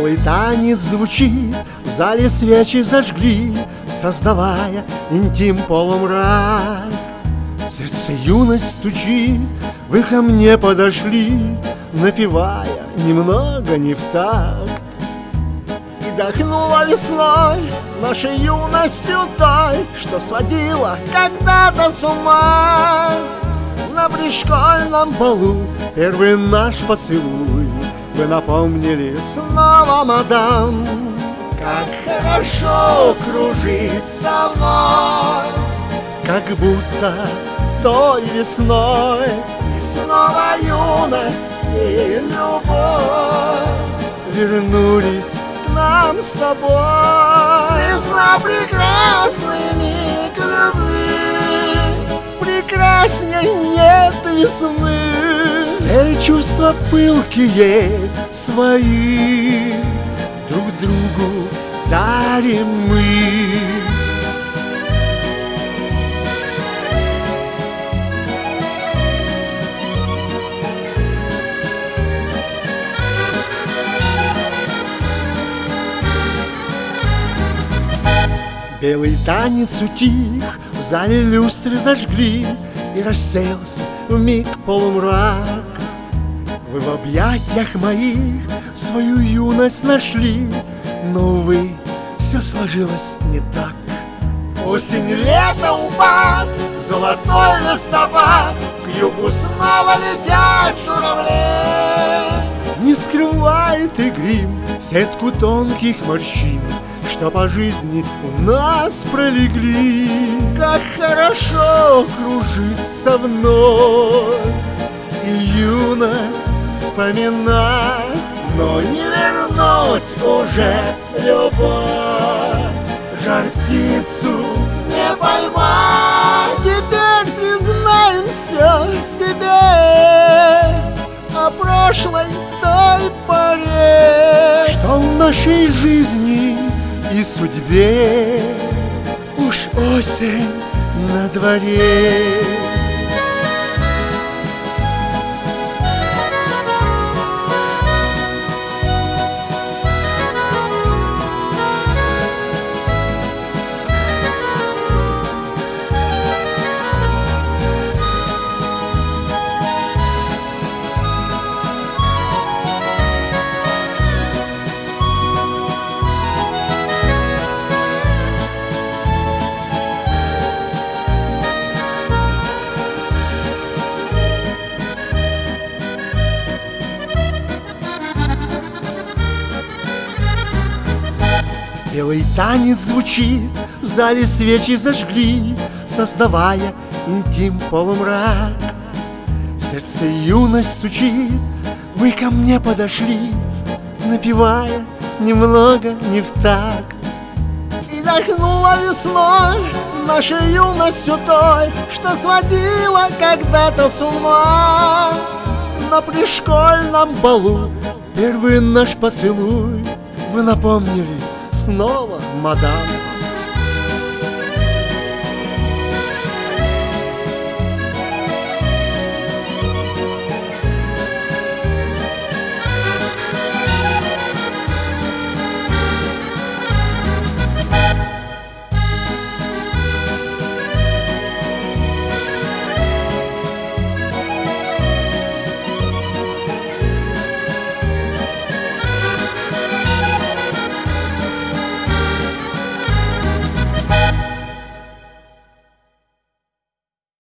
Белый танец звучит, в зале свечи зажгли, создавая интим полумрак. В сердце юность стучит, вы ко мне подошли, напевая немного не в такт. И дохнула весной нашей юностью той, что сводила когда-то с ума. На пришкольном балу первый наш поцелуй вы напомнили снова, мадам. Как хорошо кружиться вновь, как будто той весной. И снова юность и любовь вернулись к нам с тобой. Весна — прекрасный миг любви, прекрасней нет весны. Все чувства пылкие свои друг другу дарим мы. Белый танец утих, в зале люстры зажгли, и рассеялся вмиг полумрак. Вы в объятиях моих свою юность нашли, но, увы, все сложилось не так. Осень, лето, упад, золотой листопад, к югу снова летят журавли. Не скрывает и грим сетку тонких морщин, что по жизни у нас пролегли. Как хорошо кружиться вновь и юность вспоминать, но не вернуть уже любовь, жар птицу не поймать. Теперь признаемся себе о прошлой той поре, что в нашей жизни и судьбе уж осень на дворе. Белый танец звучит, в зале свечи зажгли, создавая интим полумрак. В сердце юность стучит, вы ко мне подошли, напевая немного не в такт. И дохнула весной нашей юностью той, что сводила когда-то с ума. На пришкольном балу первый наш поцелуй вы напомнили снова, мадам.